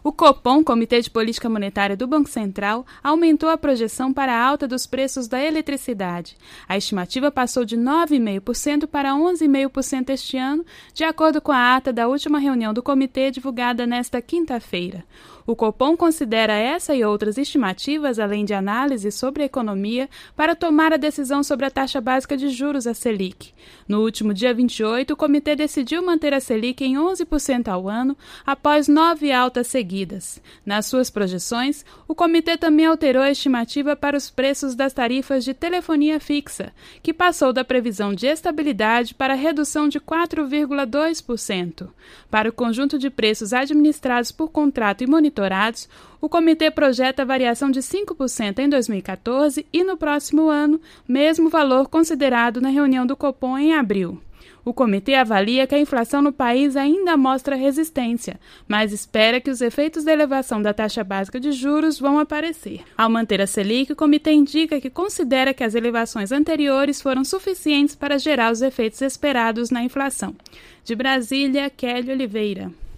O Copom, Comitê de Política Monetária do Banco Central, aumentou a projeção para a alta dos preços da eletricidade. A estimativa passou de 9,5% para 11,5% este ano, de acordo com a ata da última reunião do comitê divulgada nesta quinta-feira. O Copom considera essa e outras estimativas, além de análise sobre a economia, para tomar a decisão sobre a taxa básica de juros, a Selic. No último dia 28, o comitê decidiu manter a Selic em 11% ao ano, após 9 altas seguidas. Nas suas projeções, o comitê também alterou a estimativa para os preços das tarifas de telefonia fixa, que passou da previsão de estabilidade para redução de 4,2%. Para o conjunto de preços administrados por contrato e monitorados, o comitê projeta variação de 5% em 2014 e no próximo ano, mesmo valor considerado na reunião do Copom em abril. O comitê avalia que a inflação no país ainda mostra resistência, mas espera que os efeitos da elevação da taxa básica de juros vão aparecer. Ao manter a Selic, o comitê indica que considera que as elevações anteriores foram suficientes para gerar os efeitos esperados na inflação. De Brasília, Kelly Oliveira.